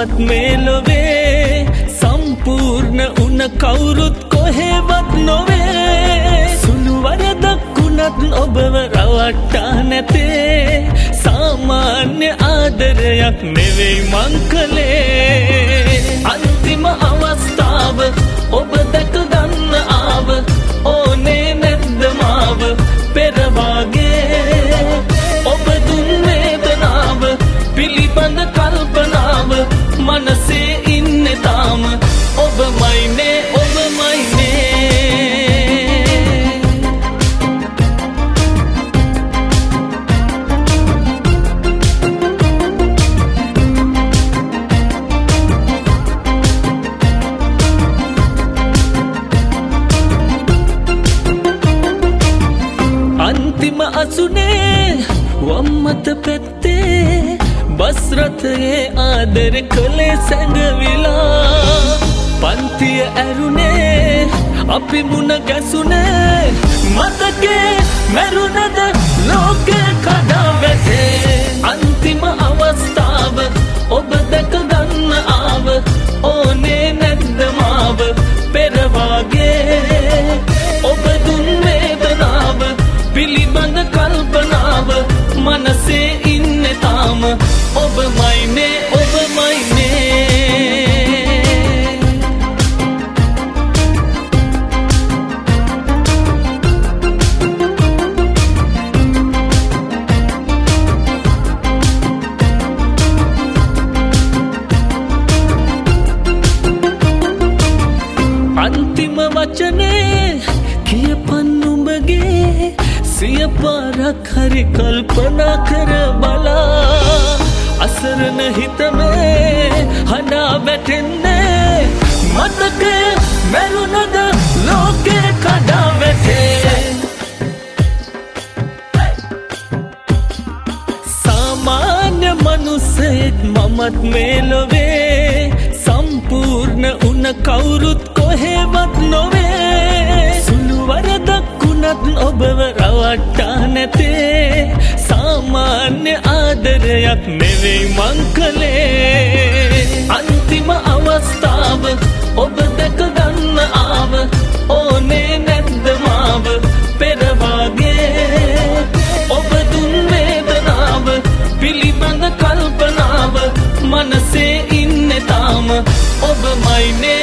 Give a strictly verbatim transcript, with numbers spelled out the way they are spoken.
මමත් මේ ලොවේ සම්පූර්ණ උන කවුරුත් කොහෙවත් නොවේ සුළු වරදක් උනත් ඔබව රවට්ටා නැතේ සාමාන්‍ය ආදරයක් නෙවෙයි මං කළේ අන්තිම අවස්ථාව ඔබ දැක ගන්න ආව ඕනේ නැද්ද මාව පෙර වාගේ ඔබ දුන් වේදනාව පිළිබඳ කල්පනාව මනසේ ඉන්නේ තාම ඔබමයිනේ ඔබමයිනේ අන්තිම අසුනේ වම්මත පැත්තේ බස් රථයේ ආදර කළේ සැඟවිලා පන්තිය ඇරුනේ අපි මුණ ගැසුනේ මතකේ මැරුණද ලෝකේ කඩා වැටේ අන්තිම අවස්ථාව ඔබ දැක ගන්න ආව ඕනේ නැද්ද මාව පෙර වාගේ ඔබ දුන් වේදනාව පිළිබඳ කල්පනාව මනසේ ඉන්නේ තාම ඔබමයිනේ ඔබමයිනේ අන්තිම වචනේ කියපන් නුඹගේ සිය පාරක් හරි කල්පනා කර බලා අසරණ හිතමේ හඬා වැටෙන්නේ මතකේ මැරුණද ලෝකේ කඩා වැටේ සාමාන්‍ය මනුස්සයෙක් මමත් මේ ලොවේ සම්පූර්ණ උන කවුරුත් කොහෙවත් නොවේ සුළු වරදක් උනත් ඔබව රවට්ටා නැතේ සාමාන්‍ය ආදරයක් නෙවෙයි මං කළේ අන්තිම අවස්ථාව ඔබ දැක ගන්න ආව ඕනේ නැද්ද මාව පෙර වාගේ ඔබ දුන් වේදනාව පිළිබඳ කල්පනාව මනසේ ඉන්නේ තාම ඔබමයිනේ